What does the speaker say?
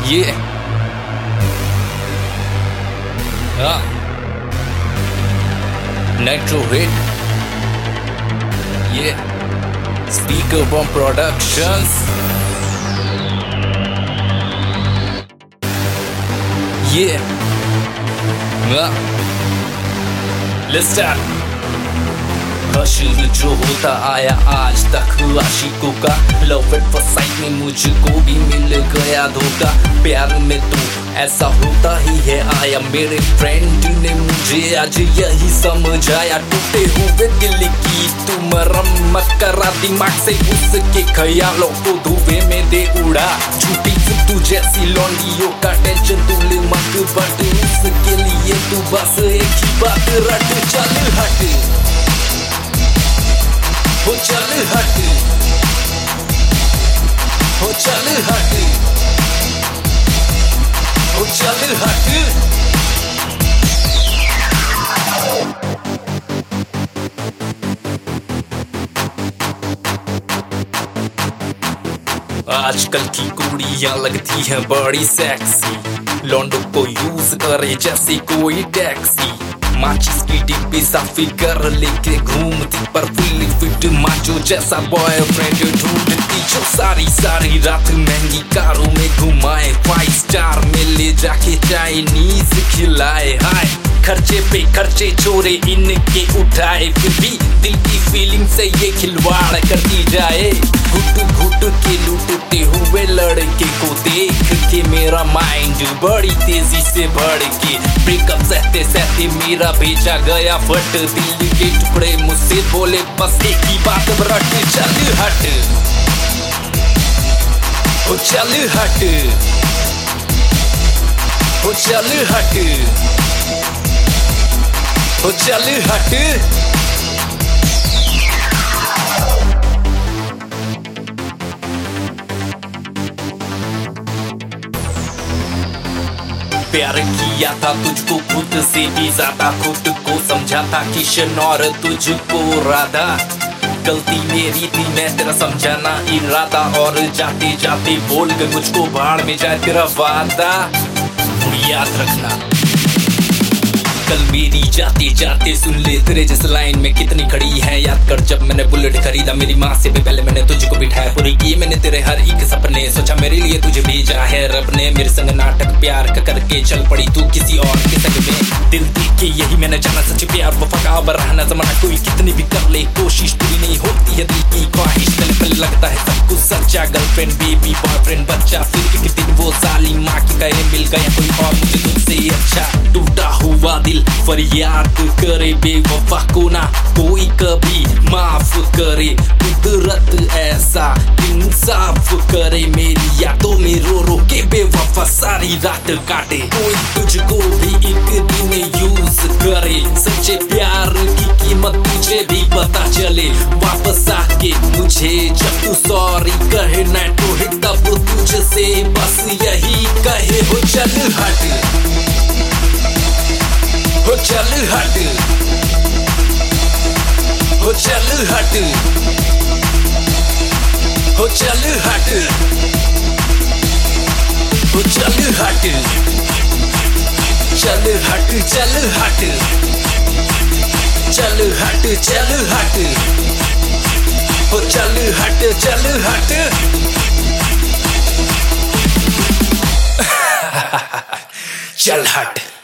Yeah. Nitro hit. Yeah. Speaker Bomb Productions. Yeah. Let's start. हश्र जो होता आया आज तक आशिकों का, लव एट फर्स्ट साइट में मुझको भी मिल गया धोखा। प्यार में तो ऐसा होता ही है आया, मेरे फ्रेंड ने मुझे आज यही समझाया। टूटे हुए दिल की तू मरम्मत करा, दिमाग से उसके ख्यालों को धुएं में दे उड़ा। झूठी तू जैसी लौंडियों का टेंशन तू ले मत, बट उसके लिए तू बस एक ही बात रट। चल हट हो, चल हट हो, चल हट हो, चल हट। आजकल की कुड़ियां लगती हैं बड़ी सेक्सी, लौंडों को यूज करे जैसे कोई टैक्सी। माचिस की डिब्बी सा फिगर लेके घूमती, पर फुल्ली फिट माचो जैसा बॉयफ्रेंड ढूंढती, जो सारी सारी रात महंगी कारों में घुमाए, 5 स्टार में ले जाके चाइनीज खिलाए। हाय खर्चे पे खर्चे छोरे इनके उठाए, फिर भी दिल की फीलिंग से ये खिलवाड़ करती जाए। घुट घुट के लूटते हुए लड़के को देख के मेरा माइंड बड़ी तेजी से बढ़ के, ब्रेकअप सहते सहते मेरा भेजा गया फट। दिल के टुकड़े मुझसे बोले बस एक ही बात रट। चल हट हो, चल हट हो, चल हट हो, चल हट। प्यार किया था तुझको खुद से भी ज्यादा, खुद को समझा था किशन और तुझको राधा। गलती मेरी थी, मैं तेरा समझाना इरादा, और जाते जाते बोल के मुझको भाड़ में जाए तेरा वादा। याद रखना कल मेरी जाते जाते सुन ले तेरे जिस लाइन में कितनी खड़ी है। याद कर जब मैंने बुलेट खरीदा, मेरी माँ से भी पहले मैंने तुझको बिठाया। पूरी की मैंने तेरे हर एक सपने, सोचा मेरे लिए तुझे भेजा है रब ने। मेरे संग नाटक प्यार का करके चल पड़ी तू किसी और के संग में। दिल देख के यही मैंने जाना सच प्यार, वफा का रहना जमाना कोई कितनी भी कर ले कोशिश पूरी नहीं होती है दिल की ख्वाहिश। पहले लगता है सब कुछ सच्चा, गर्लफ्रेंड बेबी बॉयफ्रेंड बच्चा, फिर एक दिन वो साली माँ की कहे मिल गया कोई और मुझे तुझसे अच्छा। टूटा हुआ दिल फरियाद करे बेवफा को ना कोई कभी माफ करे, कुदरत ऐसा इंसाफ करे। मेरी यादों में रो रो के बेवफा सारी रात काटे, कोई तुझको भी एक दिन यूज करे। सच्चे प्यार की कीमत तुझे भी पता चले, वापस आके मुझे जब तू सॉरी कहे ना तो हिट, तब तुझसे बस यही कहे हो चल हट हो, चल हट हो, चल हट हो, चल हट हो, चल हट चल हट चल हट चल हट चल हट हो, चल हट चल हट। चल हट।